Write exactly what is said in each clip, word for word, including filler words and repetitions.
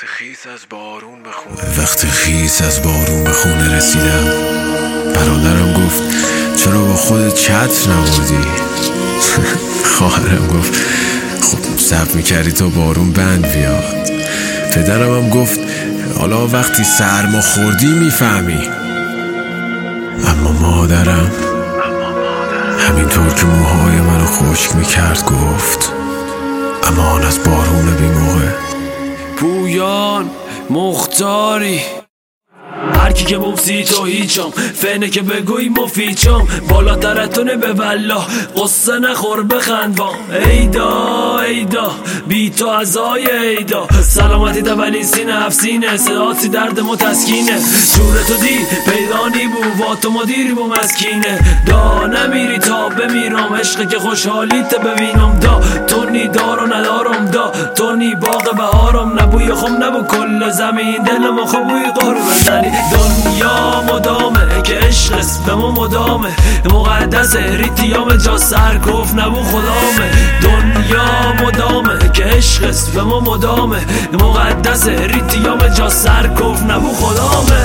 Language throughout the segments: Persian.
وقتی خیس از بارون به خونه وقتی خیس از بارون به خونه رسیدم، برادرم گفت چرا با خودت چتر نبردی؟ خواهرم گفت خب صبر میکردی تا بارون بند بیاد. پدرم هم گفت حالا وقتی سرما خوردی میفهمی. اما مادرم همینطور که موهای منو خشک میکرد گفت امان از بارون بی موقع. پویان مختاری هر کی که مفسی تو هیچم، فنه که بگوی مفیچم، بالاترتونه به والله قصه نخور بخندوام. ایدا ایدا بی تو ازای ایدا، سلامتی دولی سینه هفسینه، صداتی درد متسکینه، جور تو دی پیدانی بو و تو مدیری بو مسکینه. دا نمیری تا بمیرم، عشق که خوشحالیت ببینم. دا تو نی دارو ندارم، دا تو نی باغ بهارم، نبوی خم نبو کل زمین دلم خوبوی قرب زنی. دنیا مدامه که عشق است به ما مدامه، مقدس ریتیام جا سرکوف نبو خدامه. دنیا مدامه که عشق است به ما مدامه، مقدس ریتیام جا سرکوف نبو خدامه.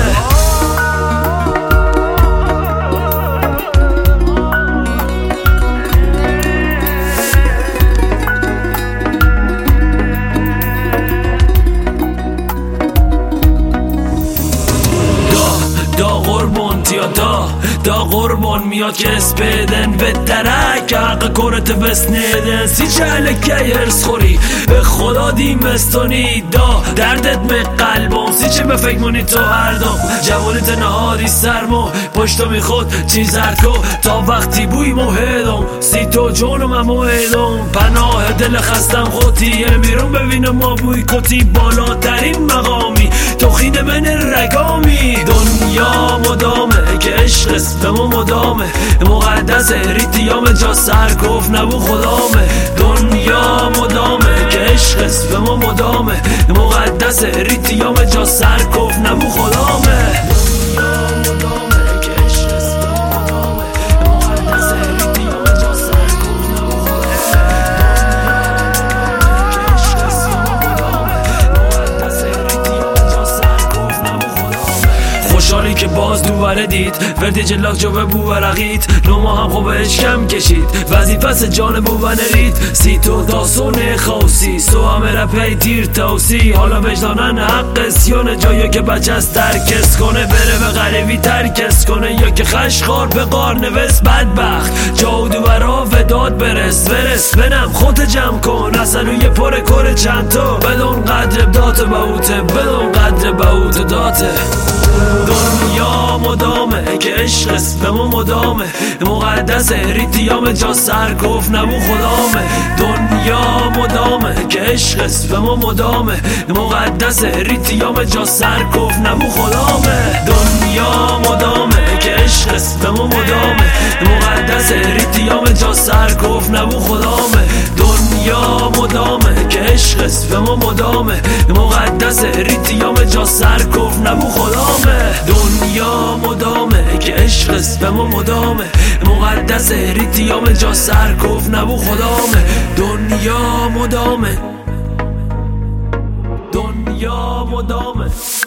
دا قربان تیا دا دا قربان میاد که اسپیدن به درک حق کرت بسنیدن سی چهله که هرس خوری به خدا دیمستانی. دا دردت به قلبم سی چه به فکر مونی تو هر دم جوانیت نهاری سرما پشتو میخود چیز هرکو تا وقتی بوی موهدم سی تو جونم هم موهدم پناه دل خستم خودی بیرون ببینم ما بوی کتی بالاترین مقامی تو خیده من رگامی. دنیا مدامه که عشق است به ما مدامه، مقدس ریتیام جا سرکوف نبو خدامه. دنیا مدامه که عشق است به ما مدامه، مقدس ریتیام جا سرکوف نبو خدامه. خوشحالی که باز دوباره دید وردی جلاک جو به بو ورقید نما هم خوبش کم کشید وظیفه جان بو ونرید سی تو داسون خوصی سو همه رپی تیر توسی حالا وجدانن حق سیانه جایی که بچه از ترکس کنه بره به غریبی ترکس کنه یا که خشخار به قار نوست بدبخت جا دوباره وداد برس برس بنم خود جمع کن اصلا یه پر کره چند تا بدون قدر دات باوته بدون قدر باوت داته. دنیا مدامه که عشق است به ما مدامه، مقدس ریتیام جا سرکوف نبو خدامه. دنیا مدامه که عشق است به ما مدامه، مقدس ریتیام جا سرکوف نبو خدامه. دنیا مدامه که عشق است به ما مدامه، مقدس ریتیام جا سرکوف نبو خدامه. دنیا مدامه که عشق است به ما مدامه، مقدس ریتیام جا سرکوف نبو خدامه. دنیا مدامه که عشق است به ما مدامه، مقدس ریتیام جا سرکوف نبو خدامه. دنیا مدامه دنیا مدامه